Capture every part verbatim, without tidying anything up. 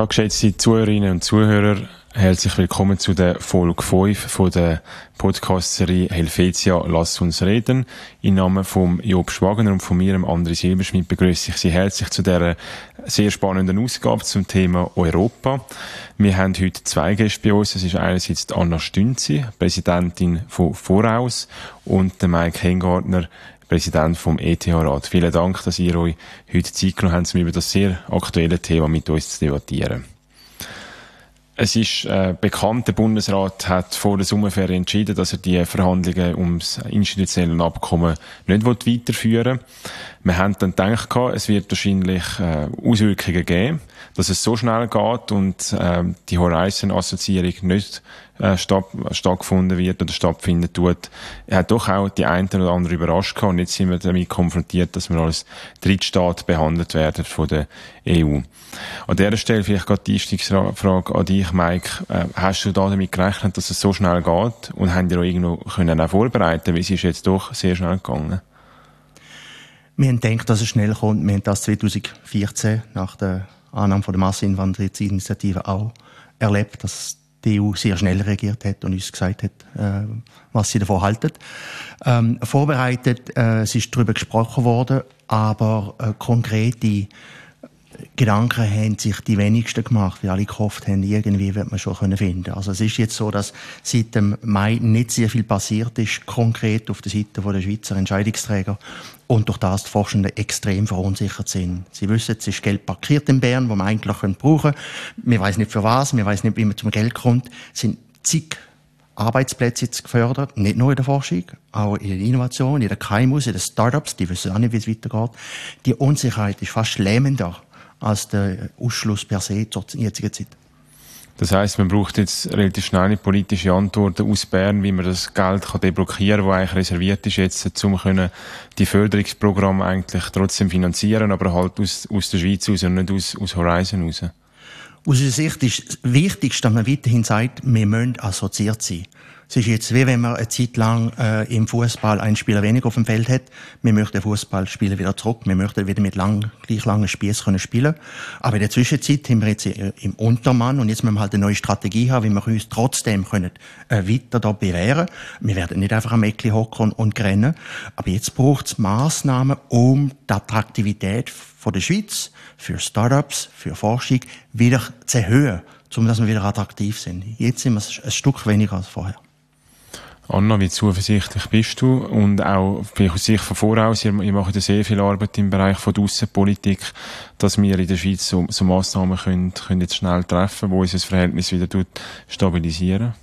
Ja, geschätzte Zuhörerinnen und Zuhörer, herzlich willkommen zu der Folge fünf von der Podcast-Serie Helvetia, lass uns reden. Im Namen von Job Schwagener und von mir, André Silberschmidt, begrüße ich Sie herzlich zu dieser sehr spannenden Ausgabe zum Thema Europa. Wir haben heute zwei Gäste bei uns. Es ist einerseits Anna Stünzi, Präsidentin von Voraus, und der Mike Hengartner, Präsident vom E T H-Rat. Vielen Dank, dass ihr euch heute Zeit genommen habt, um über das sehr aktuelle Thema mit uns zu debattieren. Es ist äh, bekannt, der Bundesrat hat vor der Sommerferien entschieden, dass er die Verhandlungen ums institutionelle Abkommen nicht weiterführen will. Wir haben dann gedacht, es wird wahrscheinlich äh, Auswirkungen geben, dass es so schnell geht und äh, die Horizon-Assoziierung nicht äh, statt, stattgefunden wird oder stattfinden tut. Er hat doch auch die eine oder andere überrascht gehabt, und jetzt sind wir damit konfrontiert, dass wir als Drittstaat behandelt werden von der E U. An dieser Stelle vielleicht gerade die Einstiegsfrage an dich, Mike. Äh, hast du da damit gerechnet, dass es so schnell geht, und haben die auch irgendwo können auch vorbereiten, weil es ist jetzt doch sehr schnell gegangen? Wir haben gedacht, dass es schnell kommt. Wir haben das zwanzig vierzehn nach der Annahme von der Masseneinwanderungsinitiative auch erlebt, dass die E U sehr schnell reagiert hat und uns gesagt hat, äh, was sie davon halten. Ähm, vorbereitet, äh, es ist darüber gesprochen worden, aber äh, konkrete Gedanken haben sich die wenigsten gemacht, weil alle gehofft haben, irgendwie wird man schon finden können. Also es ist jetzt so, dass seit dem Mai nicht sehr viel passiert ist, konkret auf der Seite der Schweizer Entscheidungsträger, und durch das die Forschenden extrem verunsichert sind. Sie wissen, es ist Geld parkiert in Bern, das man eigentlich brauchen können. Wir wissen nicht für was, wir wissen nicht, wie man zum Geld kommt. Es sind zig Arbeitsplätze jetzt gefördert, nicht nur in der Forschung, auch in der Innovation, in der K M Us, in den Startups, die wissen auch nicht, wie es weitergeht. Die Unsicherheit ist fast lähmender als der Ausschluss per se zur jetzigen Zeit. Das heisst, man braucht jetzt relativ schnelle politische Antworten aus Bern, wie man das Geld kann deblockieren kann, das eigentlich reserviert ist jetzt, um die Förderungsprogramme eigentlich trotzdem finanzieren, aber halt aus, aus der Schweiz raus und nicht aus, aus Horizon raus. Aus unserer Sicht ist das Wichtigste, dass man weiterhin sagt, wir müssen assoziiert sein. Es ist jetzt wie wenn man eine Zeit lang äh, im Fußball einen Spieler weniger auf dem Feld hat. Wir möchten den Fußballspieler wieder zurück. Wir möchten wieder mit lang, gleich langen Spiess können spielen. Aber in der Zwischenzeit haben wir jetzt im Untermann, und jetzt müssen wir halt eine neue Strategie haben, wie wir uns trotzdem können äh, weiter da bewähren. Wir werden nicht einfach am Eckli hocken und rennen. Aber jetzt braucht es Massnahmen, um die Attraktivität von der Schweiz für Startups, für Forschung wieder zu erhöhen, um dass wir wieder attraktiv sind. Jetzt sind wir ein Stück weniger als vorher. Anna, wie zuversichtlich bist du? Und auch vielleicht aus Sicht von Voraus, ihr, ihr macht ja sehr viel Arbeit im Bereich von der Aussenpolitik, dass wir in der Schweiz so, so Massnahmen können, können jetzt schnell treffen, wo unser Verhältnis wieder tut, stabilisieren?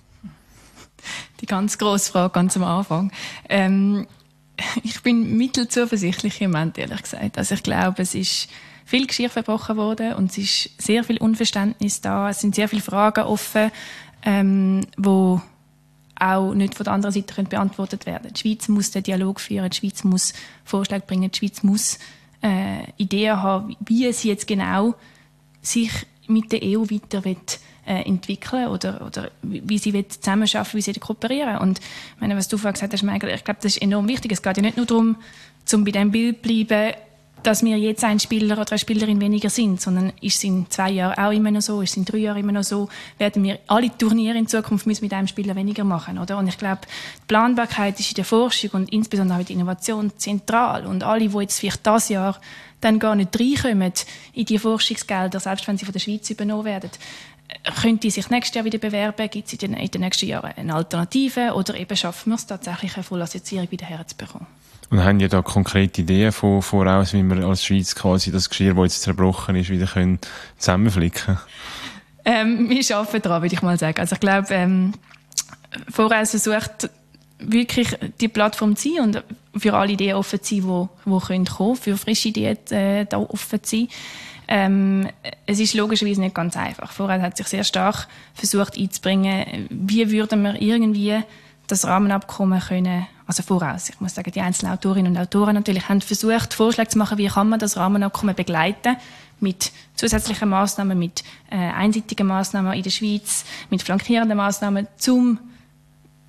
Die ganz grosse Frage ganz am Anfang. Ähm, ich bin mittelzuversichtlich im Moment, ehrlich gesagt. Also ich glaube, es ist viel Geschirr verbrochen worden und es ist sehr viel Unverständnis da. Es sind sehr viele Fragen offen, ähm, wo auch nicht von der anderen Seite können beantwortet werden. Die Schweiz muss den Dialog führen, die Schweiz muss Vorschläge bringen, die Schweiz muss äh, Ideen haben, wie sie jetzt genau sich mit der E U weiter will, äh, entwickeln oder, oder wie sie will zusammenarbeiten, wie sie kooperieren. Und ich meine, was du vorhin gesagt hast, Michael, ich glaube, das ist enorm wichtig. Es geht ja nicht nur darum, um bei diesem Bild zu bleiben, dass wir jetzt ein Spieler oder eine Spielerin weniger sind, sondern ist es in zwei Jahren auch immer noch so, ist es in drei Jahren immer noch so, werden wir alle Turniere in Zukunft müssen mit einem Spieler weniger machen, oder? Und ich glaube, die Planbarkeit ist in der Forschung und insbesondere auch in der Innovation zentral. Und alle, die jetzt vielleicht dieses Jahr dann gar nicht reinkommen in die Forschungsgelder, selbst wenn sie von der Schweiz übernommen werden, können die sich nächstes Jahr wieder bewerben? Gibt es in den, in den nächsten Jahren eine Alternative? Oder eben schaffen wir es tatsächlich, eine Vollassoziierung wieder herzubekommen? Und haben ja da konkrete Ideen von, voraus, wie wir als Schweiz quasi das Geschirr, das jetzt zerbrochen ist, wieder können zusammenflicken? Ähm, wir arbeiten daran, würde ich mal sagen. Also ich glaube, ähm, Voraus versucht wirklich die Plattform zu sein und für alle Ideen offen zu sein, die, die kommen können, für frische Ideen äh, da offen zu sein. Ähm, es ist logischerweise nicht ganz einfach. Voraus hat sich sehr stark versucht einzubringen, wie würden wir irgendwie das Rahmenabkommen können, also Voraus. Ich muss sagen, die einzelnen Autorinnen und Autoren natürlich haben versucht, Vorschläge zu machen, wie kann man das Rahmenabkommen begleiten, mit zusätzlichen Massnahmen, mit äh, einseitigen Massnahmen in der Schweiz, mit flankierenden Massnahmen, um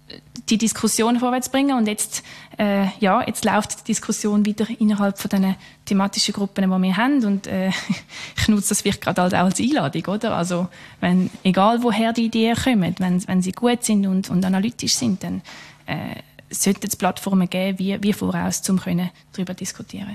die Diskussion vorwärts zu bringen. Und jetzt, äh, ja, jetzt läuft die Diskussion wieder innerhalb von den thematischen Gruppen, die wir haben. Und äh, ich nutze das vielleicht gerade halt auch als Einladung, oder? Also, wenn, egal woher die Ideen kommen, wenn, wenn sie gut sind und, und analytisch sind, dann äh, sollten es Plattformen geben, wie, wie voraus, um darüber diskutieren.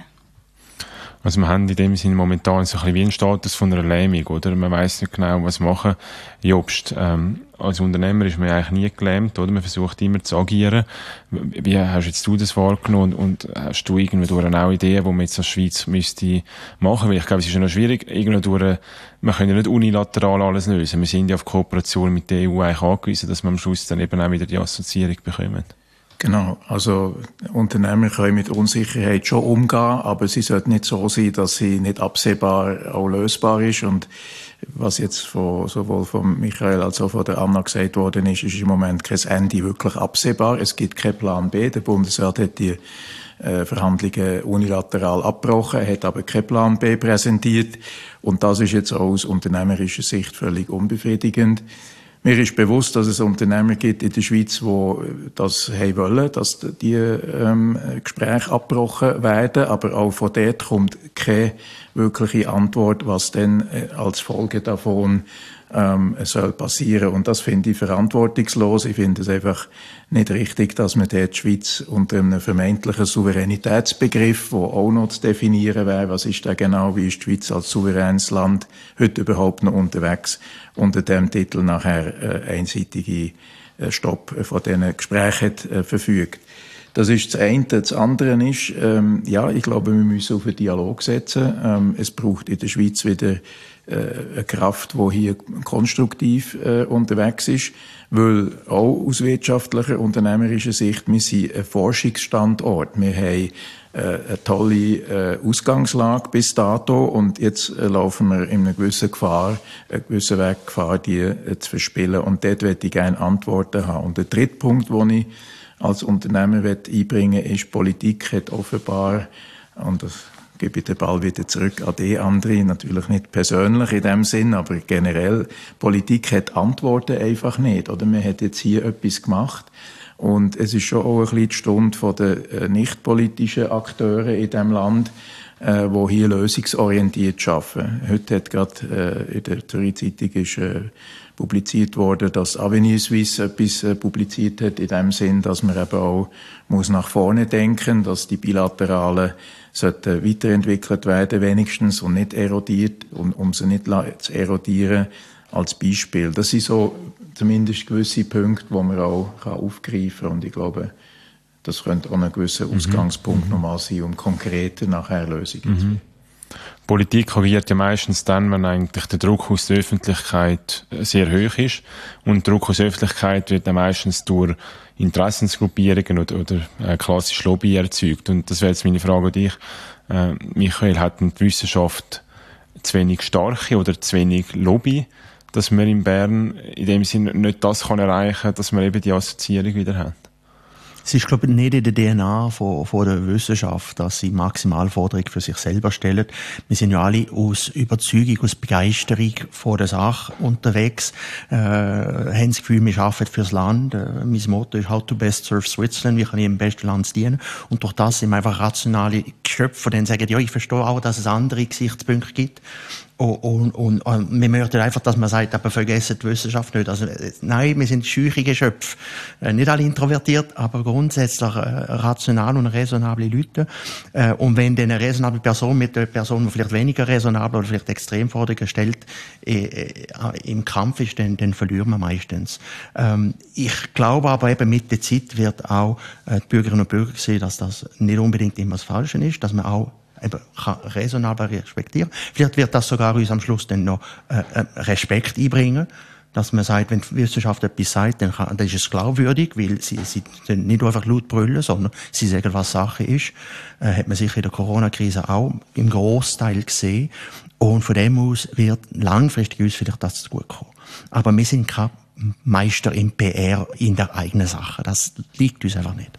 Also wir haben in dem Sinne momentan so ein bisschen wie einen Status von einer Lähmung, oder? Man weiss nicht genau, was machen. Jobst, ähm, als Unternehmer ist man eigentlich nie gelähmt, oder? Man versucht immer zu agieren. Wie hast jetzt du das wahrgenommen und, und hast du irgendwann auch Ideen, die man jetzt als Schweiz müsste machen? Weil ich glaube, es ist ja noch schwierig, irgendwann, man kann ja nicht unilateral alles lösen. Wir sind ja auf Kooperation mit der E U eigentlich angewiesen, dass man am Schluss dann eben auch wieder die Assoziierung bekommt. Genau, also Unternehmer können mit Unsicherheit schon umgehen, aber sie sollte nicht so sein, dass sie nicht absehbar auch lösbar ist. Und was jetzt von, sowohl von Michael als auch von der Anna gesagt worden ist, ist im Moment kein Ende wirklich absehbar. Es gibt keinen Plan B. Der Bundesrat hat die äh, Verhandlungen unilateral abgebrochen, hat aber keinen Plan B präsentiert. Und das ist jetzt auch aus unternehmerischer Sicht völlig unbefriedigend. Mir ist bewusst, dass es Unternehmer gibt in der Schweiz, die das haben wollen, dass die ähm, Gespräche abgebrochen werden. Aber auch von dort kommt keine wirkliche Antwort, was denn als Folge davon ähm, soll passieren. Und das finde ich verantwortungslos. Ich finde es einfach nicht richtig, dass man dort die Schweiz unter einem vermeintlichen Souveränitätsbegriff, der auch noch zu definieren wäre, was ist da genau, wie ist die Schweiz als souveränes Land heute überhaupt noch unterwegs, unter dem Titel nachher äh, einseitige äh, Stopp von diesen Gesprächen äh, verfügt. Das ist das eine. Das andere ist, ähm, ja, ich glaube, wir müssen auf einen Dialog setzen. Ähm, es braucht in der Schweiz wieder äh, eine Kraft, die hier konstruktiv äh, unterwegs ist, weil auch aus wirtschaftlicher, unternehmerischer Sicht, wir sind ein Forschungsstandort. Wir haben äh, eine tolle äh, Ausgangslage bis dato und jetzt äh, laufen wir in einer gewissen Gefahr, einen gewissen Weg Gefahr, die äh, zu verspielen. Und dort möchte ich gerne Antworten haben. Und der dritte Punkt, den ich als Unternehmer einbringen will, ist, Politik hat offenbar, und das gebe ich den Ball wieder zurück an die André, natürlich nicht persönlich in dem Sinn, aber generell, Politik hat Antworten einfach nicht, oder? Man hat jetzt hier etwas gemacht und es ist schon auch ein bisschen die Stunde von den äh, nicht-politischen Akteuren in diesem Land, äh, die hier lösungsorientiert arbeiten. Heute hat gerade äh, in der Zürich-Zeitung ist äh, publiziert worden, dass Avenir Suisse etwas äh, publiziert hat, in dem Sinn, dass man eben auch muss nach vorne denken, dass die bilateralen sollten weiterentwickelt werden, wenigstens, und nicht erodiert, um, um sie nicht zu erodieren, als Beispiel. Das sind so zumindest gewisse Punkte, die man auch aufgreifen kann. Und ich glaube, das könnte auch ein gewisser Ausgangspunkt mhm. nochmal sein, um konkreter nachher Lösungen mhm. zu finden. Politik agiert ja meistens dann, wenn eigentlich der Druck aus der Öffentlichkeit sehr hoch ist. Und Druck aus der Öffentlichkeit wird dann meistens durch Interessensgruppierungen oder, oder äh, klassische Lobby erzeugt. Und das wäre jetzt meine Frage an dich. Äh, Michael, hat die Wissenschaft zu wenig starke oder zu wenig Lobby, dass man in Bern in dem Sinne nicht das kann erreichen, dass man eben die Assoziierung wieder hat? Es ist, glaube ich, nicht in der D N A von, von der Wissenschaft, dass sie Maximalforderungen für sich selber stellen. Wir sind ja alle aus Überzeugung, aus Begeisterung von der Sache unterwegs, äh, haben das Gefühl, wir arbeiten fürs Land. Äh, mein Motto ist «How to best serve Switzerland», wie kann ich im besten Land dienen. Und durch das sind wir einfach rationale Geschöpfe, die dann sagen, ja, ich verstehe auch, dass es andere Gesichtspunkte gibt. Und, und, und, und wir möchten einfach, dass man sagt, aber vergessen die Wissenschaft nicht. Also, nein, wir sind scheuche Geschöpfe. Äh, nicht alle introvertiert, aber grundsätzlich äh, rational und raisonable Leute. Äh, und wenn dann eine raisonable Person mit einer Person, die vielleicht weniger raisonable oder vielleicht Extremforderungen stellt, äh, äh, im Kampf ist, dann, dann verlieren wir meistens. Ähm, ich glaube aber eben, mit der Zeit wird auch äh, die Bürgerinnen und Bürger sehen, dass das nicht unbedingt immer das Falsche ist, dass man auch eben kann raisonabel respektieren. Vielleicht wird das sogar uns am Schluss dann noch äh, Respekt einbringen, dass man sagt, wenn die Wissenschaft etwas sagt, dann, kann, dann ist es glaubwürdig, weil sie, sie nicht einfach laut brüllen, sondern sie sagen, was Sache ist. Äh, hat man sicher in der Corona-Krise auch im Großteil gesehen. Und von dem aus wird langfristig uns vielleicht das zu gut kommen. Aber wir sind kein Meister im P R in der eigenen Sache. Das liegt uns einfach nicht.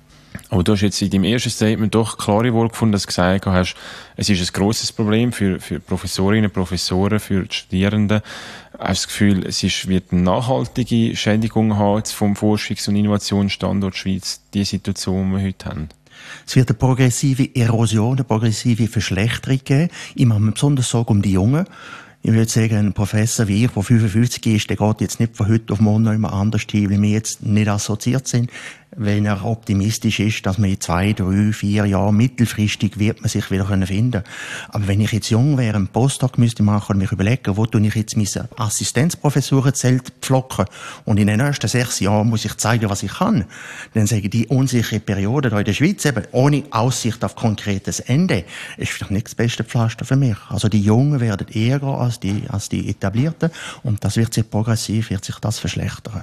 Aber du hast jetzt in deinem ersten Statement doch klare Worte gefunden, dass du gesagt hast, es ist ein grosses Problem für, für Professorinnen, Professoren, für die Studierenden. Hast du das Gefühl, es ist, wird eine nachhaltige Schädigung haben vom Forschungs- und Innovationsstandort Schweiz, die Situation, die wir heute haben? Es wird eine progressive Erosion, eine progressive Verschlechterung geben. Ich mache mir besonders Sorgen um die Jungen. Ich würde sagen, ein Professor wie ich, der fünfundfünfzig ist, der geht jetzt nicht von heute auf morgen noch immer anders hin, weil wir jetzt nicht assoziiert sind. Wenn er optimistisch ist, dass man in zwei, drei, vier Jahren mittelfristig wird man sich wieder finden können. Aber wenn ich jetzt jung wäre, einen Postdoc müsste machen und mich überlegen, wo tue ich jetzt meine Assistenzprofessurenzelt pflocken und in den nächsten sechs Jahren muss ich zeigen, was ich kann, dann sage ich, die unsichere Periode hier in der Schweiz, eben ohne Aussicht auf konkretes Ende, ist vielleicht nicht das beste Pflaster für mich. Also die Jungen werden eher gehen als die, als die Etablierten und das wird sich progressiv, wird sich das verschlechtern.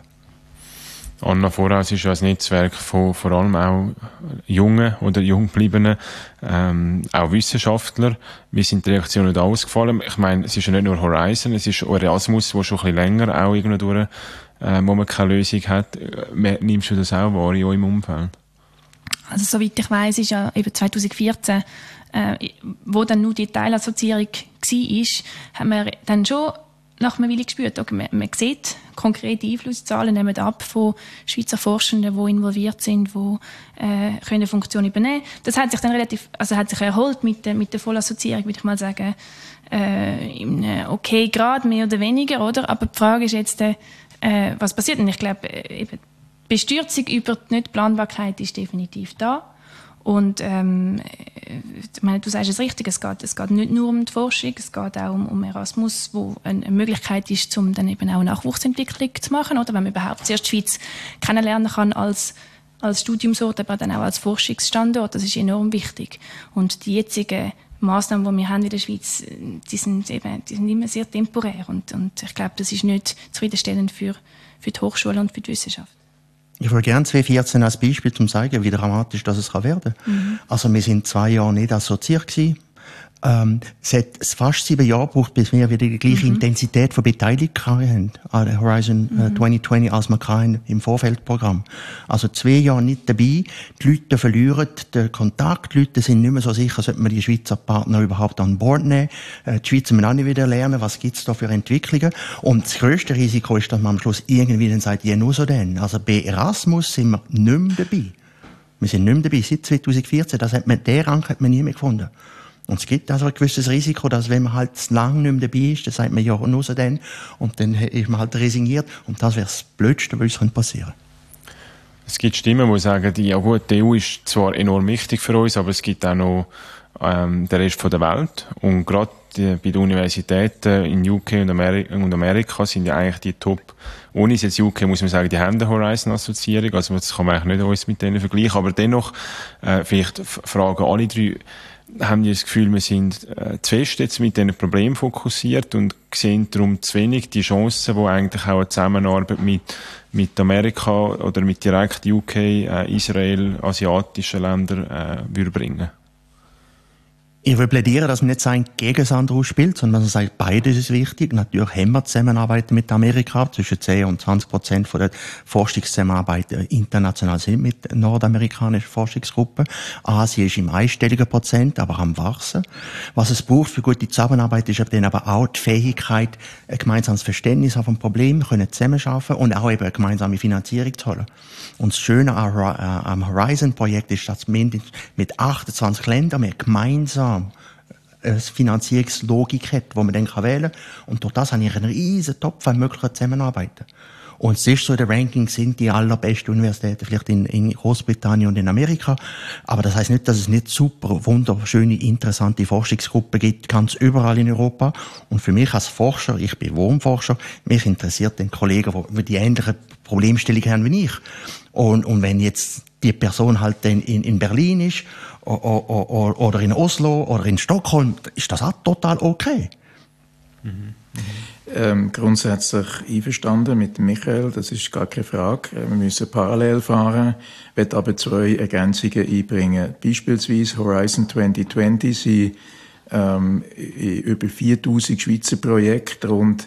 Anna Vorhaus ist ja ein Netzwerk von vor allem auch Jungen oder Junggebliebenen, ähm, auch Wissenschaftler. Wie sind die Reaktionen da ausgefallen? Ich meine, es ist ja nicht nur Horizon, es ist auch Erasmus, wo schon ein bisschen länger auch irgendwo durch, äh, wo man keine Lösung hat. Nimmst du das auch wahr in eurem Umfeld? Also soweit ich weiss, ist ja eben zwanzig vierzehn, äh, wo dann nur die Teilassoziierung war, haben wir dann schon nach einer Weile gespürt, okay, man, man sieht konkrete Einflusszahlen, nehmen ab von Schweizer Forschenden, die involviert sind, die äh, können Funktionen übernehmen. Das hat sich dann relativ, also hat sich erholt mit der, mit der Vollassoziierung, würde ich mal sagen, äh, in einem okay Grad, mehr oder weniger, oder? Aber die Frage ist jetzt, äh, was passiert? Und ich glaube, äh, die Bestürzung über die Nichtplanbarkeit ist definitiv da. Und ähm, ich meine, du sagst es richtig, es geht, es geht nicht nur um die Forschung, es geht auch um, um Erasmus, wo eine Möglichkeit ist, um dann eben auch Nachwuchsentwicklung zu machen, oder wenn man überhaupt zuerst die Schweiz kennenlernen kann als, als Studiumsort, aber dann auch als Forschungsstandort, das ist enorm wichtig. Und die jetzigen Massnahmen, die wir haben in der Schweiz, die sind eben, die sind immer sehr temporär und, und ich glaube, das ist nicht zufriedenstellend für, für die Hochschule und für die Wissenschaft. Ich würde gerne zwanzig vierzehn als Beispiel zum zeigen, wie dramatisch das es werden kann. Mhm. Also wir sind zwei Jahre nicht assoziiert gewesen. Ähm, es hat fast sieben Jahre gebraucht, bis wir wieder die gleiche mhm. Intensität von Beteiligung haben an der Horizon mhm. zwanzig zwanzig, als wir hatten im Vorfeldprogramm. Also zwei Jahre nicht dabei, die Leute verlieren den Kontakt, die Leute sind nicht mehr so sicher, sollte man die Schweizer Partner überhaupt an Bord nehmen. Äh, die Schweizer müssen auch nicht wieder lernen, was gibt's da für Entwicklungen. Und das grösste Risiko ist, dass man am Schluss irgendwie dann sagt, ja, nur so denn. Also bei Erasmus sind wir nicht mehr dabei. Wir sind nicht mehr dabei. Seit zwanzig vierzehn, das hat man, den Rang hat man nie mehr gefunden. Und es gibt also ein gewisses Risiko, dass wenn man halt lang nicht mehr dabei ist, dann sagt man ja nur so dann, und dann ist man halt resigniert. Und das wäre das Blödste, was uns passieren könnte. Es gibt Stimmen, die sagen, ja gut, die E U ist zwar enorm wichtig für uns, aber es gibt auch noch ähm, den Rest der Welt. Und gerade bei den Universitäten in U K und Amerika, und Amerika sind ja eigentlich die Top. Ohne jetzt U K muss man sagen, die haben eine Horizon-Assoziierung, also das kann man eigentlich nicht uns mit denen vergleichen. Aber dennoch, äh, vielleicht fragen alle drei, haben die das Gefühl, wir sind äh, zu fest jetzt mit diesen Problemen fokussiert und sehen darum zu wenig die Chancen, die eigentlich auch eine Zusammenarbeit mit, mit Amerika oder mit direkt U K, äh, Israel, asiatischen Ländern äh, würde bringen. Ich will plädieren, dass man nicht sagen, gegen das andere ausspielt, sondern dass man sagt, beides ist wichtig. Natürlich haben wir Zusammenarbeit mit Amerika. Zwischen zehn und zwanzig Prozent von der Forschungszusammenarbeit international sind mit nordamerikanischen Forschungsgruppen. Asien ist im einstelligen Prozent, aber am Wachsen. Was es braucht für gute Zusammenarbeit ist dann aber auch die Fähigkeit, ein gemeinsames Verständnis auf ein Problem können zusammenarbeiten und auch eben eine gemeinsame Finanzierung zu holen. Und das Schöne am Horizon-Projekt ist, dass wir mit achtundzwanzig Ländern wir gemeinsam eine Finanzierungslogik hat, die man dann wählen kann. Und durch das habe ich einen riesen Topf an möglichen Zusammenarbeiten. Und es ist so, in der Ranking sind die allerbesten Universitäten vielleicht in, in Großbritannien und in Amerika. Aber das heißt nicht, dass es nicht super, wunderschöne, interessante Forschungsgruppen gibt, ganz überall in Europa. Und für mich als Forscher, ich bin Wurmforscher, mich interessiert den Kollegen, die die ähnliche Problemstellung haben wie ich. Und, und wenn jetzt die Person halt in, in, in Berlin ist, oder, oder in Oslo, oder in Stockholm, ist das auch total okay. Mhm. Ähm, grundsätzlich einverstanden mit Michael, das ist gar keine Frage. Wir müssen parallel fahren, ich will aber zwei Ergänzungen einbringen. Beispielsweise Horizon zwanzig zwanzig sind ähm, in über viertausend Schweizer Projekte rund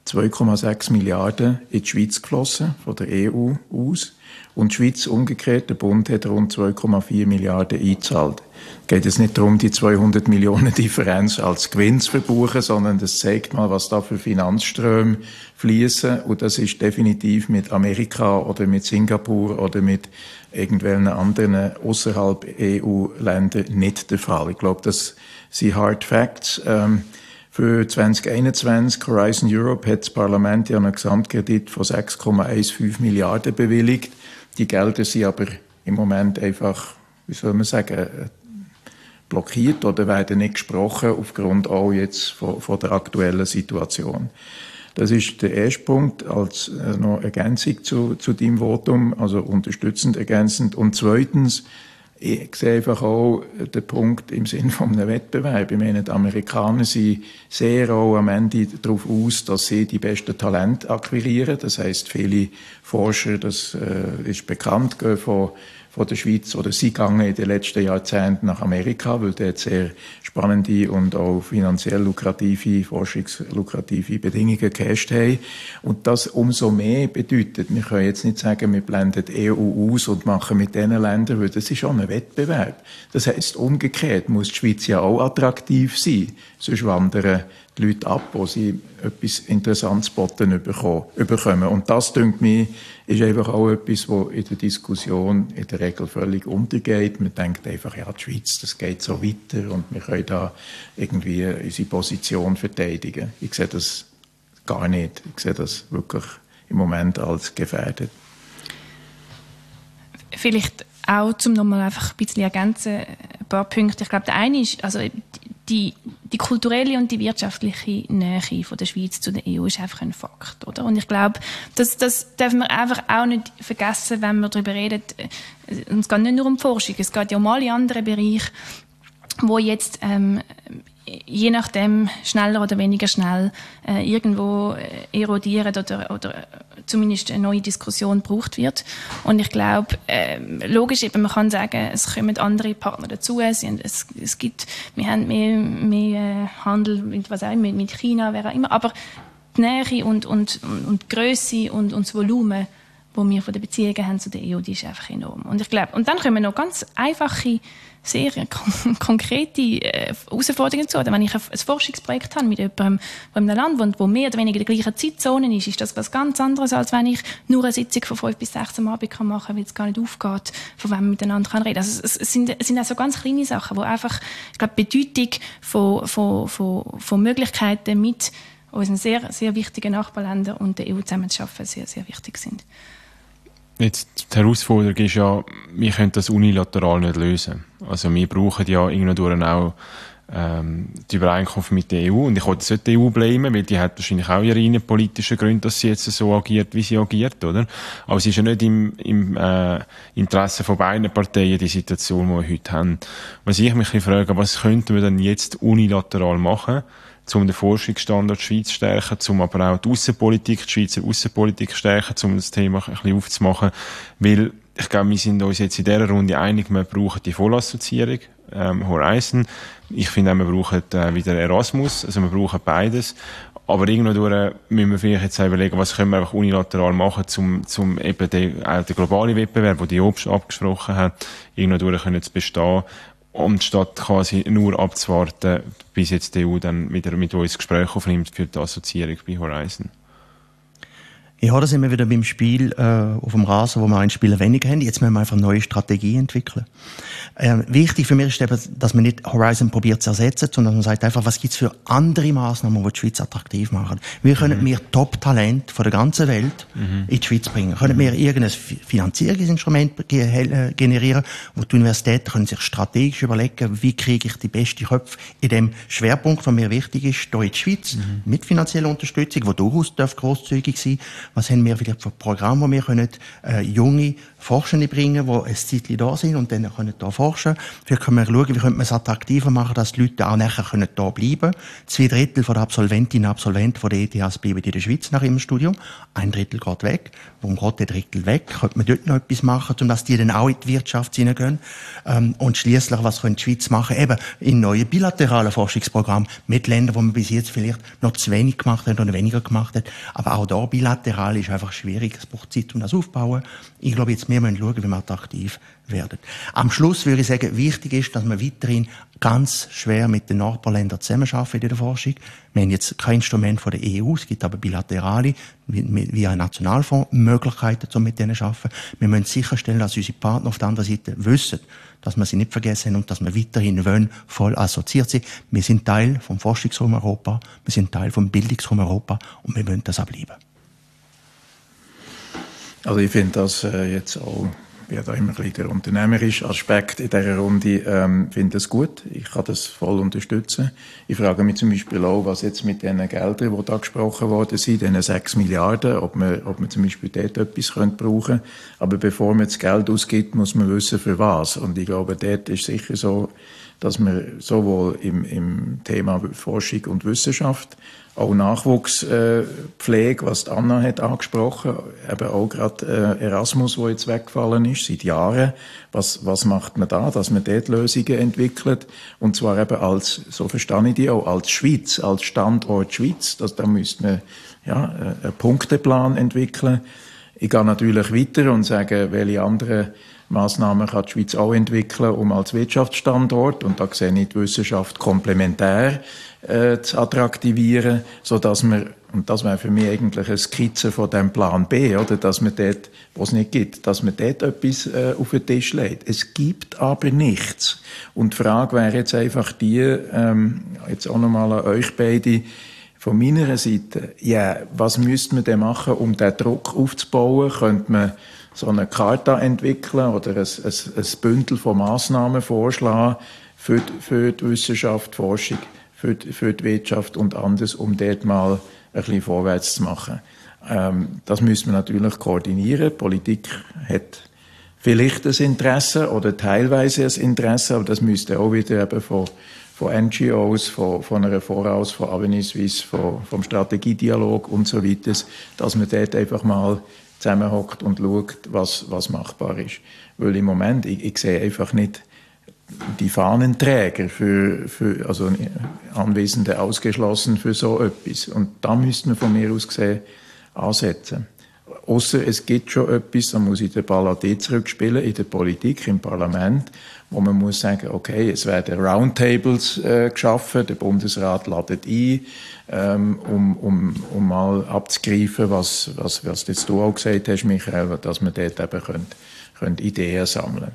zwei Komma sechs Milliarden in die Schweiz geflossen, von der E U aus. Und die Schweiz umgekehrt, der Bund hat rund zwei Komma vier Milliarden eingezahlt. Es geht jetzt nicht darum, die zweihundert Millionen Differenz als Gewinn zu verbuchen, sondern das zeigt mal, was da für Finanzströme fließen. Und das ist definitiv mit Amerika oder mit Singapur oder mit irgendwelchen anderen außerhalb E U-Ländern nicht der Fall. Ich glaube, das sind Hard Facts. Ähm, Für zwanzig einundzwanzig, Horizon Europe, hat das Parlament ja einen Gesamtkredit von sechs Komma fünfzehn Milliarden bewilligt. Die Gelder sind aber im Moment einfach, wie soll man sagen, blockiert oder werden nicht gesprochen, aufgrund auch jetzt von, von der aktuellen Situation. Das ist der erste Punkt als äh, noch Ergänzung zu, zu deinem Votum, also unterstützend, ergänzend. Und zweitens, ich sehe einfach auch den Punkt im Sinne von einem Wettbewerb. Ich meine, die Amerikaner sind sehr auch am Ende darauf aus, dass sie die besten Talente akquirieren. Das heisst, viele Forscher, das äh, ist bekannt, gehen von, von der Schweiz oder sie gehen in den letzten Jahrzehnten nach Amerika, weil dort sehr spannende und auch finanziell lukrative, forschungslukrative Bedingungen geherrscht haben. Und das umso mehr bedeutet, wir können jetzt nicht sagen, wir blenden die E U aus und machen mit diesen Ländern, weil das ist schon ein Wettbewerb. Das heisst, umgekehrt muss die Schweiz ja auch attraktiv sein, sonst wandern die Leute ab, wo sie etwas Interessantes geboten bekommen. Und das, denke ich, ist einfach auch etwas, was in der Diskussion in der Regel völlig untergeht. Man denkt einfach, ja, die Schweiz, das geht so weiter und wir können da irgendwie unsere Position verteidigen. Ich sehe das gar nicht. Ich sehe das wirklich im Moment als gefährdet. Vielleicht auch, um nochmal einfach ein bisschen ergänzen, ein paar Punkte. Ich glaube, der eine ist, also die, die kulturelle und die wirtschaftliche Nähe von der Schweiz zu der E U ist einfach ein Fakt, oder? Und ich glaube, das, das dürfen wir einfach auch nicht vergessen, wenn wir darüber reden. Und es geht nicht nur um die Forschung, es geht ja um alle anderen Bereiche, wo jetzt ähm, je nachdem schneller oder weniger schnell äh, irgendwo erodieren oder, oder zumindest eine neue Diskussion gebraucht wird. Und ich glaube, äh, logisch, eben, man kann sagen, es kommen andere Partner dazu. Es, es, es gibt, wir haben mehr, mehr Handel mit, was auch, mit, mit China, wer auch immer. Aber die Nähe und, und, und die Grösse und, und das Volumen, das wir von den Beziehungen haben zu der E U, die ist einfach enorm. Und ich glaube, und dann kommen noch ganz einfache, sehr kon- konkrete äh, Herausforderungen zu. Wenn ich ein, ein Forschungsprojekt habe mit jemandem, der in einem Land wohnt, wo mehr oder weniger in der gleichen Zeitzone ist, ist das was ganz anderes, als wenn ich nur eine Sitzung von fünf bis sechs am Abend kann machen kann, weil es gar nicht aufgeht, von wem man miteinander kann reden. Also es, es, sind, es sind auch so ganz kleine Sachen, wo einfach, ich glaube, die Bedeutung von, von, von, von Möglichkeiten mit unseren sehr, sehr wichtigen Nachbarländern und der E U zusammenzuarbeiten sehr, sehr wichtig sind. Jetzt, die Herausforderung ist ja, wir können das unilateral nicht lösen. Also wir brauchen ja irgendwann auch ähm, die Übereinkunft mit der E U. Und ich wollte jetzt die E U blamen, weil die hat wahrscheinlich auch ihre innenpolitischen Gründe, dass sie jetzt so agiert, wie sie agiert, oder? Aber es ist ja nicht im, im äh, Interesse von beiden Parteien die Situation, die wir heute haben. Was ich mich frage, was könnten wir denn jetzt unilateral machen, um den Forschungsstandort Schweiz zu stärken, um aber auch die Aussenpolitik, die Schweizer Aussenpolitik zu stärken, um das Thema ein bisschen aufzumachen. Weil, ich glaube, wir sind uns jetzt in dieser Runde einig, wir brauchen die Vollassoziierung, ähm, Horizon. Ich finde auch, wir brauchen äh, wieder Erasmus, also wir brauchen beides. Aber irgendwann müssen wir vielleicht jetzt überlegen, was können wir einfach unilateral machen, um, um eben den, auch den globalen Wettbewerb, den die Obst abgesprochen hat, irgendwann können zu bestehen. Und statt quasi nur abzuwarten, bis jetzt die E U dann wieder mit uns Gespräche aufnimmt für die Assoziierung bei Horizon. Ja, da sind wir wieder beim Spiel äh, auf dem Rasen, wo wir einen Spieler weniger haben. Jetzt müssen wir einfach eine neue Strategie entwickeln. Äh, wichtig für mich ist eben, dass man nicht Horizon probiert zu ersetzen, sondern man sagt einfach, was gibt's für andere Massnahmen, die die Schweiz attraktiv machen. Wie können mhm. wir Top-Talent von der ganzen Welt mhm. in die Schweiz bringen? Können mhm. wir irgendein Finanzierungsinstrument ge- generieren, wo die Universitäten können sich strategisch überlegen, wie kriege ich die besten Köpfe in dem Schwerpunkt, der mir wichtig ist, hier in die Schweiz, mhm. mit finanzieller Unterstützung, die durchaus grosszügig sein darf. Was haben wir vielleicht für Programme, wo wir können, äh, junge Forschende bringen, die ein Zeitchen da sind und dann können da forschen. Vielleicht können wir schauen, wie könnte man es attraktiver machen, dass die Leute auch nachher können da bleiben. Zwei Drittel der Absolventinnen und Absolventen von der E T H bleiben in der Schweiz nach ihrem Studium. Ein Drittel geht weg. Warum geht der Drittel weg? Könnte man dort noch etwas machen, um dass die dann auch in die Wirtschaft hineingehen? Ähm, und schliesslich, was könnte die Schweiz machen? Eben in neuen bilateralen Forschungsprogrammen mit Ländern, wo man bis jetzt vielleicht noch zu wenig gemacht hat oder weniger gemacht hat. Aber auch da bilateral ist einfach schwierig. Es braucht Zeit, um das aufzubauen. Ich glaube, jetzt wir müssen schauen, wie wir attraktiv werden. Am Schluss würde ich sagen, wichtig ist, dass wir weiterhin ganz schwer mit den Nachbarländern zusammenarbeiten in der Forschung. Wir haben jetzt kein Instrument von der E U, es gibt aber bilaterale, via Nationalfonds, Möglichkeiten, um mit denen zu arbeiten. Wir müssen sicherstellen, dass unsere Partner auf der anderen Seite wissen, dass wir sie nicht vergessen und dass wir weiterhin wollen, voll assoziiert sind. Wir sind Teil vom Forschungsraum Europa, wir sind Teil vom Bildungsraum Europa und wir wollen das auch bleiben. Also ich finde das äh, jetzt auch, wie da immer ein bisschen der unternehmerische Aspekt in dieser Runde, ähm, finde das gut. Ich kann das voll unterstützen. Ich frage mich zum Beispiel auch, was jetzt mit den Geldern, die da gesprochen worden sind, diesen sechs Milliarden, ob man, ob man zum Beispiel dort etwas könnte brauchen. Aber bevor man das Geld ausgibt, muss man wissen, für was. Und ich glaube, dort ist sicher so, dass man sowohl im, im Thema Forschung und Wissenschaft, auch Nachwuchspflege, was die Anna hat angesprochen, eben auch gerade äh, Erasmus, wo jetzt weggefallen ist, seit Jahren. Was, was macht man da, dass man dort Lösungen entwickelt? Und zwar eben als, so verstehe ich die auch, als Schweiz, als Standort Schweiz. Das, da müsste man ja, einen Punkteplan entwickeln. Ich gehe natürlich weiter und sage, welche anderen Massnahmen kann die Schweiz auch entwickeln, um als Wirtschaftsstandort, und da sehe ich die Wissenschaft komplementär äh, zu attraktivieren, so dass man, und das wäre für mich eigentlich eine Skizze von dem Plan B, oder, dass man dort, wo es nicht gibt, dass man dort etwas äh, auf den Tisch legt. Es gibt aber nichts. Und die Frage wäre jetzt einfach die, ähm, jetzt auch nochmal an euch beide, von meiner Seite, ja, was müsste man denn machen, um den Druck aufzubauen? Könnte man so eine Charta entwickeln oder ein, ein, ein Bündel von Massnahmen vorschlagen für die, für die Wissenschaft, Forschung, für die, für die Wirtschaft und anderes, um dort mal ein bisschen vorwärts zu machen. Ähm, das müssen wir natürlich koordinieren. Die Politik hat vielleicht ein Interesse oder teilweise ein Interesse, aber das müsste auch wieder eben von, von N G Os, von, von einer Voraus, von Avenue Suisse, von, vom Strategiedialog und so weiter, dass man dort einfach mal zusammenhockt und schaut, was, was machbar ist. Weil im Moment, ich, ich sehe einfach nicht die Fahnenträger für, für, also Anwesende ausgeschlossen für so etwas. Und da müssten wir von mir aus gesehen ansetzen. Ausser es gibt schon etwas, da muss ich den Ball an die zurückspielen, in der Politik, im Parlament, wo man muss sagen, okay, es werden Roundtables äh, geschaffen, der Bundesrat ladet ein, ähm, um, um, um mal abzugreifen, was, was, was jetzt du auch gesagt hast, Michael, dass man dort eben könnt, könnt Ideen sammeln.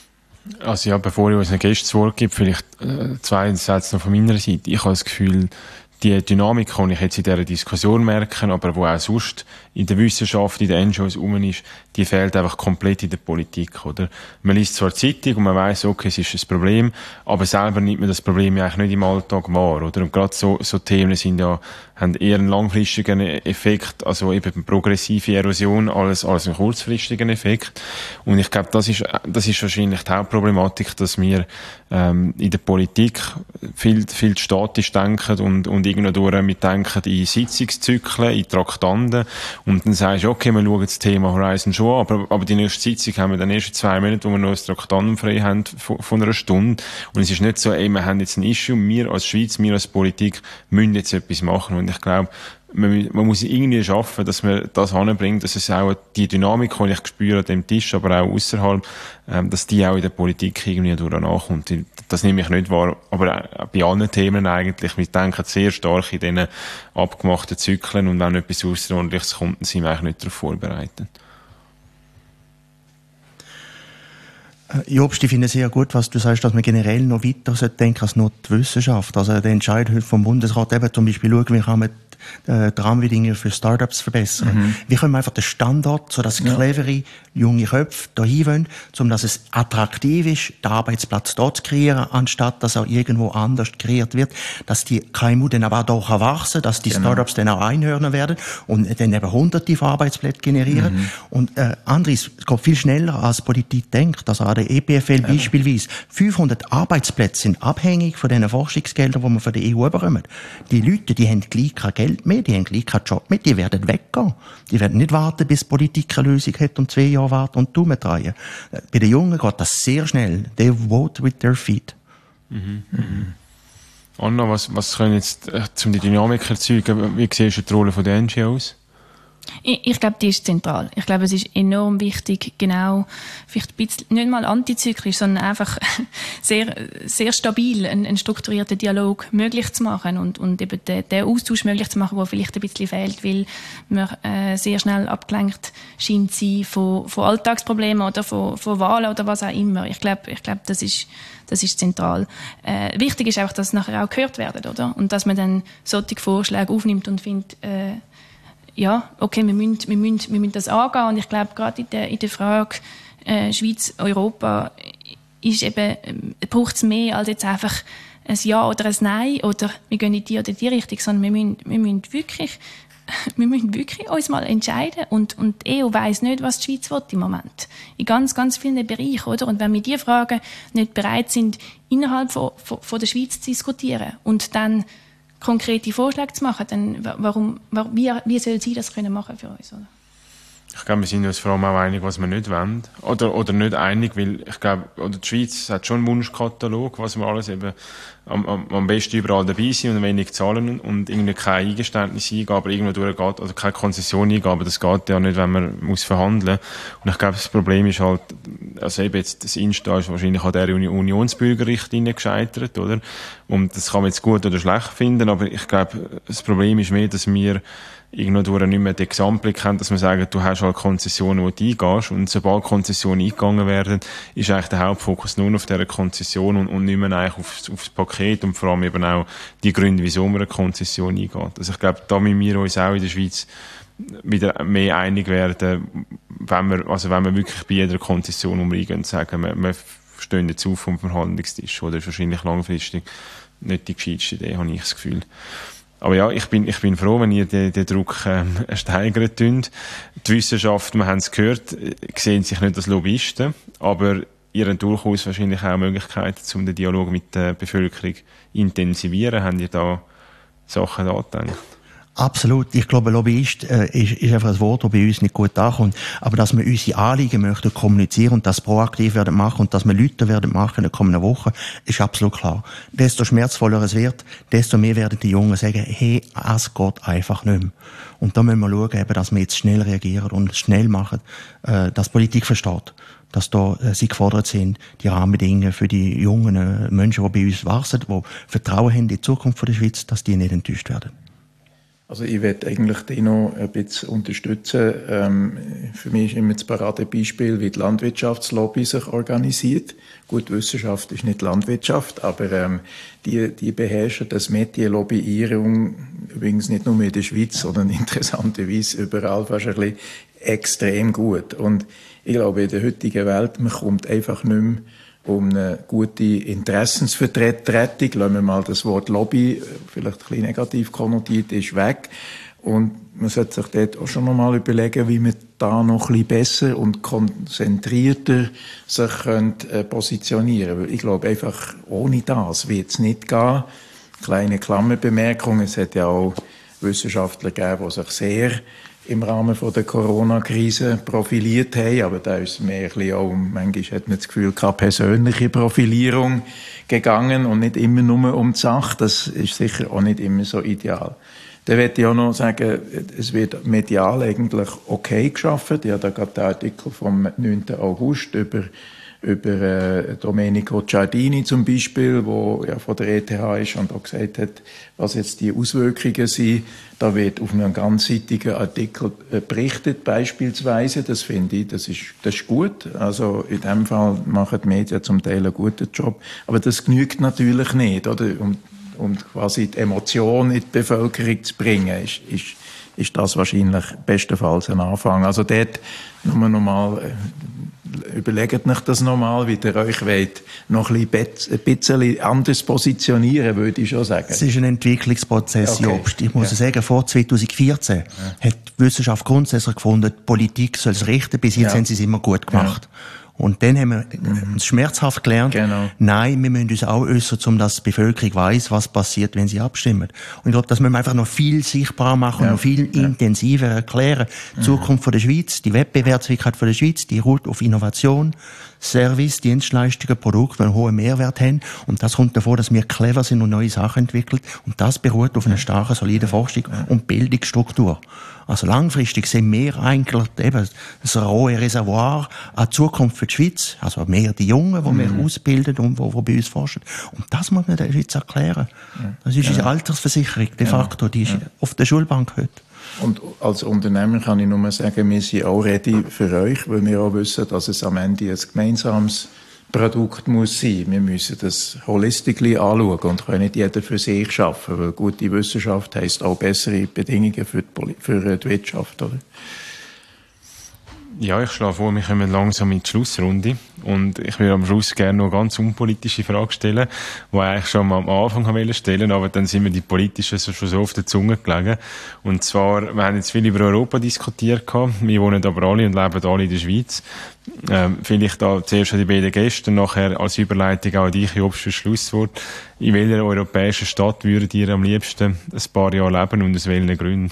Also ja, bevor ich unseren Gästen das Wort gebe, vielleicht äh, zwei Sätze noch von meiner Seite. Ich habe das Gefühl, die Dynamik, die ich jetzt in dieser Diskussion merke, aber wo auch sonst in der Wissenschaft, in den N G Os rum ist, die fehlt einfach komplett in der Politik, oder? Man liest zwar die Zeitung und man weiss, okay, es ist ein Problem, aber selber nimmt man das Problem ja eigentlich nicht im Alltag wahr, oder? Und gerade so, so Themen sind ja, haben eher einen langfristigen Effekt, also eben progressive Erosion, als, als einen kurzfristigen Effekt. Und ich glaube, das ist, das ist wahrscheinlich die Hauptproblematik, dass wir, ähm, in der Politik viel, viel statisch denken und, und irgendwo durch mitdenken in Sitzungszyklen, in Traktanten. Und dann sagst du, okay, wir schauen das Thema Horizon schon an, aber, aber die nächste Sitzung haben wir dann erst in zwei Minuten, wo wir noch ein Traktandum frei haben von, von einer Stunde. Und es ist nicht so, ey, wir haben jetzt ein Issue, wir als Schweiz, wir als Politik müssen jetzt etwas machen. Und ich glaube, man, man muss irgendwie schaffen, dass man das anbringt, dass es auch die Dynamik, die ich spüre an dem Tisch, aber auch außerhalb, ähm, dass die auch in der Politik irgendwie durch nachkommt. Das nehme ich nicht wahr, aber auch bei allen Themen eigentlich. Wir denken sehr stark in diesen abgemachten Zyklen und wenn etwas Außerordentliches kommt, dann sind wir eigentlich nicht darauf vorbereitet. Jobst, ich finde sehr gut, was du sagst, dass man generell noch weiter denken als nur die Wissenschaft. Also der Entscheid heute vom Bundesrat eben zum Beispiel schauen, wie kann man die Rahmenbedingungen für Startups verbessern. Mhm. Wie können wir einfach den Standort, sodass ja. clevere, junge Köpfe dahin wollen, um dass es attraktiv ist, den Arbeitsplatz dort zu kreieren, anstatt dass er irgendwo anders kreiert wird, dass die K M U dann aber auch wachsen, dass die genau. Startups dann auch einhören werden und dann eben hunderte von Arbeitsplätzen generieren. Mhm. Und äh, Andres, es geht viel schneller, als Politik denkt. Also an der E P F L ja. beispielsweise, fünfhundert Arbeitsplätze sind abhängig von den Forschungsgeldern, die wir von der E U bekommen. Die Leute, die haben gleich kein Geld mehr, die haben gleich keinen Job mehr, die werden weggehen. Die werden nicht warten, bis die Politik eine Lösung hat und zwei Jahre warten und Daumen drehen. Bei den Jungen geht das sehr schnell. They vote with their feet. Mhm. Mhm. Anna, was, was können jetzt, äh, um die Dynamik erzeugen, wie siehst du die Rolle der N G Os? Ich, ich glaube, die ist zentral. Ich glaube, es ist enorm wichtig, genau, vielleicht ein bisschen, nicht mal antizyklisch, sondern einfach sehr, sehr stabil einen, einen strukturierten Dialog möglich zu machen und, und eben den, den Austausch möglich zu machen, der vielleicht ein bisschen fehlt, weil man äh, sehr schnell abgelenkt scheint zu sein von, von Alltagsproblemen oder von, von Wahlen oder was auch immer. Ich glaube, ich glaube, das ist, das ist zentral. Äh, wichtig ist auch, dass es nachher auch gehört wird, oder? Und dass man dann solche Vorschläge aufnimmt und findet, äh, ja, okay, wir müssen, wir müssen, wir müssen das angehen. Und ich glaube, gerade in der, in der Frage äh, Schweiz, Europa, ist eben, äh, braucht es mehr als jetzt einfach ein Ja oder ein Nein oder wir gehen in die oder die Richtung, sondern wir müssen, wir müssen wirklich, wir müssen wirklich uns mal entscheiden. Und, und die E U weiss nicht, was die Schweiz will im Moment. In ganz, ganz vielen Bereichen, oder? Und wenn wir diese Fragen nicht bereit sind, innerhalb von, von, von der Schweiz zu diskutieren und dann konkrete Vorschläge zu machen, dann warum, warum, wie, wie soll sie das können machen für uns, oder? Ich glaube, wir sind uns vor allem auch einig, was wir nicht wollen. Oder, oder nicht einig, weil ich glaube, oder die Schweiz hat schon einen Wunschkatalog, was wir alles eben am, am, am besten überall dabei sind und wenig zahlen und irgendwie kein Eingeständnis eingeben, aber irgendwo durchgeht, oder keine Konzession eingeben, aber das geht ja nicht, wenn man muss verhandeln. Und ich glaube, das Problem ist halt, also eben jetzt, das Insta ist wahrscheinlich an der Unionsbürgerrichtlinie gescheitert, oder? Und das kann man jetzt gut oder schlecht finden, aber ich glaube, das Problem ist mehr, dass wir irgendwo nicht mehr den Gesamtblick haben, dass man sagt, du hast halt Konzessionen, wo du eingehst, und sobald Konzessionen eingegangen werden, ist eigentlich der Hauptfokus nur auf dieser Konzession und, und nicht mehr eigentlich aufs, aufs Paket und vor allem eben auch die Gründe, wieso man eine Konzession eingeht. Also ich glaube, da müssen wir uns auch in der Schweiz wieder mehr einig werden, wenn wir, also wenn wir wirklich bei jeder Konzession, wo wir eingehen, sagen, wir, wir stehen jetzt auf vom Verhandlungstisch, oder? Das ist wahrscheinlich langfristig nicht die gescheiteste Idee, habe ich das Gefühl. Aber ja, ich bin, ich bin froh, wenn ihr den, den Druck ähm, steigern könnt. Die Wissenschaft, wir haben es gehört, sehen sich nicht als Lobbyisten, aber ihr habt durchaus wahrscheinlich auch Möglichkeiten, um den Dialog mit der Bevölkerung intensivieren. Habt ihr da Sachen angedenkt? Absolut. Ich glaube, Lobbyist äh, ist, ist einfach ein Wort, das bei uns nicht gut ankommt. Aber dass wir unsere Anliegen möchten kommunizieren und das proaktiv werden machen und dass wir Leute werden machen in den kommenden Wochen, ist absolut klar. Desto schmerzvoller es wird, desto mehr werden die Jungen sagen, hey, es geht einfach nicht mehr. Und da müssen wir schauen, eben, dass wir jetzt schnell reagieren und schnell machen, äh, dass Politik versteht, dass da äh, sie gefordert sind, die Rahmenbedingungen für die jungen äh, Menschen, die bei uns wachsen, die Vertrauen haben in die Zukunft der Schweiz, dass die nicht enttäuscht werden. Also ich werde eigentlich den noch ein bisschen unterstützen. Ähm, für mich ist immer das Paradebeispiel, wie die Landwirtschaftslobby sich organisiert. Gut, Wissenschaft ist nicht Landwirtschaft, aber ähm, die, die beherrschen das Metier Lobbyierung, übrigens nicht nur in der Schweiz, sondern interessanterweise überall fast ein bisschen extrem gut. Und ich glaube, in der heutigen Welt, man kommt einfach nicht mehr um eine gute Interessensvertretung, lassen wir mal das Wort Lobby, vielleicht ein bisschen negativ konnotiert, ist weg. Und man sollte sich dort auch schon noch mal überlegen, wie man da noch ein bisschen besser und konzentrierter sich könnte, äh, positionieren. Weil ich glaube, einfach ohne das wird es nicht gehen. Kleine Klammerbemerkung, es hat ja auch Wissenschaftler gegeben, die sich sehr im Rahmen von der Corona-Krise profiliert haben, aber da ist mehr ein bisschen auch, manchmal hat man das Gefühl, keine persönliche Profilierung gegangen und nicht immer nur um die Sache. Das ist sicher auch nicht immer so ideal. Dann möchte ich auch noch sagen, es wird medial eigentlich okay geschaffen. Ich habe da gerade den Artikel vom neunten August über über äh, Domenico Giardini zum Beispiel, wo ja von der E T H ist und auch gesagt hat, was jetzt die Auswirkungen sind. Da wird auf einem ganzseitigen Artikel äh, berichtet beispielsweise. Das finde ich, das ist, das ist gut. Also in dem Fall machen die Medien zum Teil einen guten Job. Aber das genügt natürlich nicht, oder? Um, um quasi die Emotion in die Bevölkerung zu bringen, ist, ist ist das wahrscheinlich bestenfalls ein Anfang. Also dort nur noch mal, äh, überlegt euch das nochmal, wie ihr euch wollt, noch ein bisschen, ein bisschen anders positionieren, würde ich schon sagen. Es ist ein Entwicklungsprozess, okay. Jobst. Ich muss ja. sagen, vor zwanzig vierzehn ja. hat die Wissenschaft grundsätzlich gefunden, die Politik soll es richten, bis jetzt ja. haben sie es immer gut gemacht. Ja. Und dann haben wir mhm. schmerzhaft gelernt, genau. nein, wir müssen uns auch äußern, um dass die Bevölkerung weiss, was passiert, wenn sie abstimmen. Und ich glaube, das müssen wir einfach noch viel sichtbarer machen ja. und noch viel ja. intensiver erklären. Die mhm. Zukunft von der Schweiz, die Wettbewerbsfähigkeit von der Schweiz, die ruht auf Innovation, Service, Dienstleistungen, Produkte, die einen hohen Mehrwert haben. Und das kommt davor, dass wir clever sind und neue Sachen entwickeln. Und das beruht auf einer starken, soliden Forschung und Bildungsstruktur. Also langfristig sehen wir eigentlich eben das rohe Reservoir an Zukunft für die Schweiz. Also mehr die Jungen, die mhm. wir ausbilden und die, die bei uns forschen. Und das muss man der Schweiz erklären. Das ist ja. unsere Altersversicherung de facto, die ist ja. auf der Schulbank heute. Und als Unternehmer kann ich nur sagen, wir sind auch ready für euch, weil wir auch wissen, dass es am Ende ein gemeinsames Produkt muss sein. Wir müssen das holistisch anschauen und können nicht jeder für sich schaffen, weil gute Wissenschaft heisst auch bessere Bedingungen für die, Poli- für die Wirtschaft, oder? Ja, ich schlage vor, wir kommen langsam in die Schlussrunde. Und ich würde am Schluss gerne noch eine ganz unpolitische Frage stellen, die ich eigentlich schon mal am Anfang wollte stellen, aber dann sind mir die politischen schon so auf der Zunge gelegen. Und zwar, wir haben jetzt viel über Europa diskutiert gehabt. Wir wohnen aber alle und leben alle in der Schweiz. Ähm, vielleicht da zuerst an die beiden Gäste, nachher als Überleitung auch an dich, Jobst, für Schlusswort. In welcher europäischen Stadt würdet ihr am liebsten ein paar Jahre leben und aus welchen Gründen?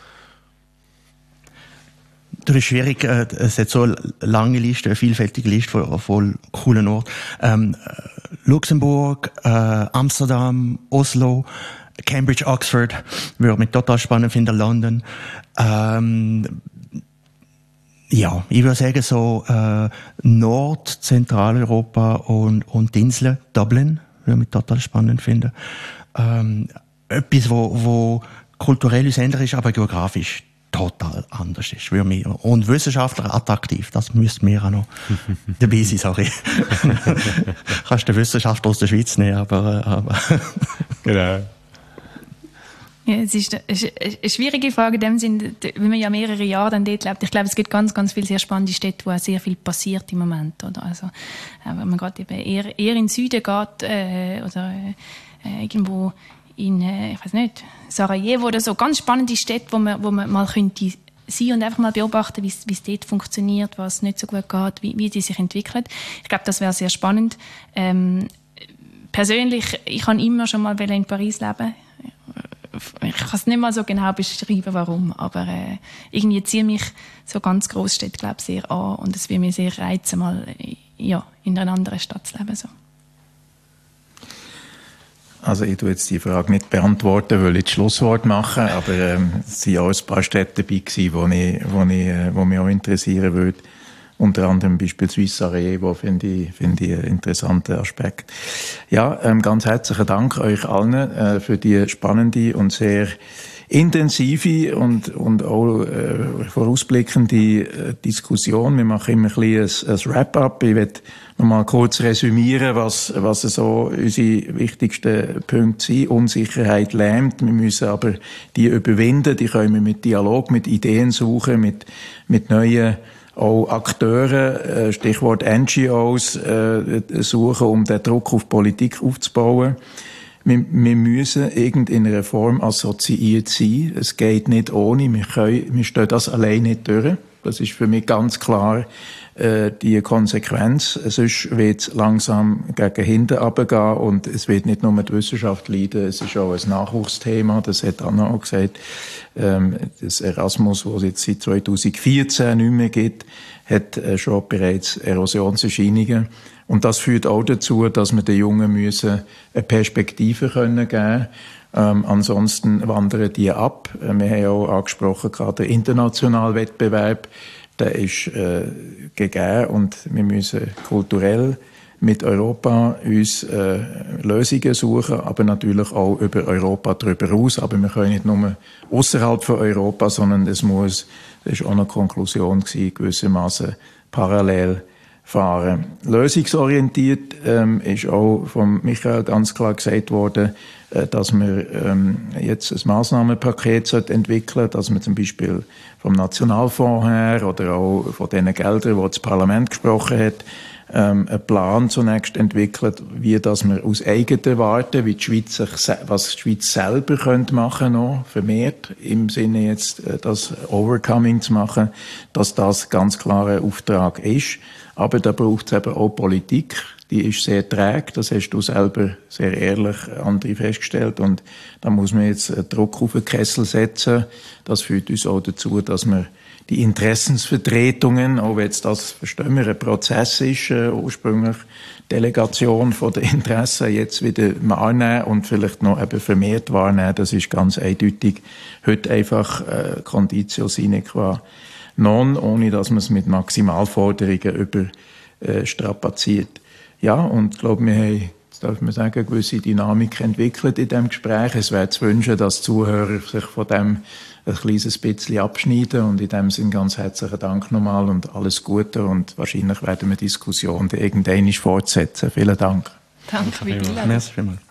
Das ist schwierig, es hat so eine lange Liste, eine vielfältige Liste von, von coolen Orten. Ähm, Luxemburg, äh, Amsterdam, Oslo, Cambridge, Oxford, würde mich total spannend finden, London. Ähm, ja, ich würde sagen so äh, Nord-, Zentraleuropa und, und die Inseln, Dublin, würde mich total spannend finden. Ähm, etwas, wo, wo kulturell uns ändert ist, aber geografisch total anders ist. Für mich. Und wissenschaftlich attraktiv. Das müsste mir auch noch dabei sein, sorry. Kannst du den Wissenschaftler aus der Schweiz nehmen, aber, aber. Genau. Ja, es ist eine schwierige Frage in dem Sinne, wenn man ja mehrere Jahre dann dort lebt. Ich glaube, es gibt ganz, ganz viele sehr spannende Städte, wo auch sehr viel passiert im Moment, oder? Also, wenn man gerade eben eher, eher in den Süden geht, äh, oder, äh, irgendwo in, äh, ich weiß nicht, Sarajevo oder so, ganz spannende Städte, wo man, wo man mal könnte sein und einfach mal beobachten, wie es dort funktioniert, was nicht so gut geht, wie, wie die sich entwickelt. Ich glaube, das wäre sehr spannend. Ähm, persönlich, ich kann immer schon mal in Paris leben. Ich kann es nicht mal so genau beschreiben, warum, aber äh, irgendwie ziehen mich so ganz Großstädte, glaube ich, sehr an und es würde mich sehr reizen, mal ja, in einer anderen Stadt zu leben. So. Also ich tue jetzt die Frage nicht beantworten, weil ich das Schlusswort mache, aber ähm, es waren auch ein paar Städte dabei gewesen, wo, ich, wo, ich, äh, wo mich auch interessieren würde. Unter anderem beispielsweise Sarajevo, finde ich, finde ich einen interessanten Aspekt. Ja, ähm, ganz herzlichen Dank euch allen äh, für die spannende und sehr intensive und, und auch äh, vorausblickende äh, Diskussion. Wir machen immer ein bisschen ein, ein Wrap-up. Ich werde nochmal kurz resümieren, was, was so unsere wichtigsten Punkte sind. Unsicherheit lähmt. Wir müssen aber die überwinden. Die können wir mit Dialog, mit Ideen suchen, mit, mit neuen auch Akteure, Stichwort N G Os, suchen, um den Druck auf Politik aufzubauen. Wir, wir müssen in einer Form assoziiert sein. Es geht nicht ohne. Wir können, wir stehen das allein nicht durch. Das ist für mich ganz klar äh, die Konsequenz. Sonst wird es langsam gegen hinten runtergehen und es wird nicht nur die Wissenschaft leiden, es ist auch ein Nachwuchsthema, das hat Anna auch gesagt. Ähm, das Erasmus, das es jetzt seit zwanzig vierzehn nicht mehr gibt, hat äh, schon bereits Erosionserscheinungen. Und das führt auch dazu, dass wir den Jungen müssen eine Perspektive können geben. Ähm, ansonsten wandern die ab. Wir haben auch angesprochen, gerade der internationale Wettbewerb, der ist äh, gegeben und wir müssen kulturell mit Europa uns äh, Lösungen suchen, aber natürlich auch über Europa darüber hinaus. Aber wir können nicht nur außerhalb von Europa, sondern es muss, das war auch eine Konklusion gewesen, gewissermaßen parallel fahren. Lösungsorientiert ähm, ist auch von Michael ganz klar gesagt worden, äh, dass wir ähm, jetzt ein Massnahmenpaket entwickeln sollten, dass wir zum Beispiel vom Nationalfonds her oder auch von den Geldern, die das Parlament gesprochen hat, ähm, einen Plan zunächst entwickelt, wie dass wir aus eigenen Warte, wie die Schweiz sich, was die Schweiz selber könnte machen noch, vermehrt, im Sinne jetzt äh, das Overcoming zu machen, dass das ganz klarer Auftrag ist. Aber da braucht es eben auch Politik, die ist sehr träge, das hast du selber sehr ehrlich, André, festgestellt. Und da muss man jetzt Druck auf den Kessel setzen. Das führt uns auch dazu, dass wir die Interessensvertretungen, auch wenn jetzt das, verstehen wir, ein Prozess ist, äh, ursprünglich Delegation von den Interessen, jetzt wieder wahrnehmen und vielleicht noch eben vermehrt wahrnehmen, das ist ganz eindeutig heute einfach äh, Conditio sine qua non, ohne dass man es mit Maximalforderungen überstrapaziert. Ja, und ich glaube, wir haben, jetzt darf man sagen, eine gewisse Dynamik entwickelt in diesem Gespräch. Es wäre zu wünschen, dass die Zuhörer sich von dem ein kleines bisschen abschneiden. Und in dem Sinne ganz herzlichen Dank nochmal und alles Gute. Und wahrscheinlich werden wir die Diskussion irgendwann fortsetzen. Vielen Dank. Danke, Merci vielmals.